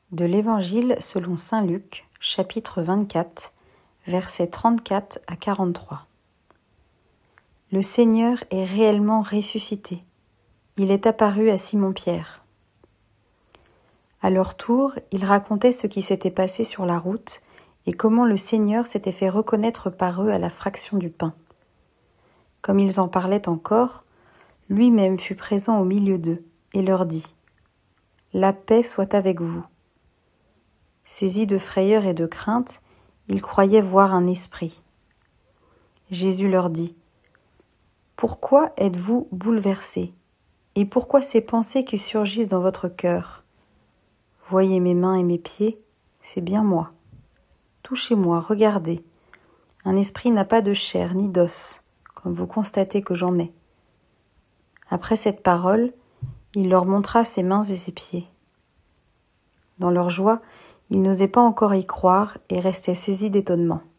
De l'Évangile selon saint Luc, chapitre 24, versets 34 à 43. Le Seigneur est réellement ressuscité. Il est apparu à Simon-Pierre. À leur tour, ils racontaient ce qui s'était passé sur la route et comment le Seigneur s'était fait reconnaître par eux à la fraction du pain. Comme ils en parlaient encore, lui-même fut présent au milieu d'eux et leur dit « La paix soit avec vous ». Saisis de frayeur et de crainte, ils croyaient voir un esprit. Jésus leur dit « Pourquoi êtes-vous bouleversés? Et pourquoi ces pensées qui surgissent dans votre cœur? Voyez mes mains et mes pieds, c'est bien moi. Touchez-moi, regardez. Un esprit n'a pas de chair ni d'os, comme vous constatez que j'en ai. » Après cette parole, il leur montra ses mains et ses pieds. Dans leur joie, ils n'osaient pas encore y croire et restaient saisis d'étonnement.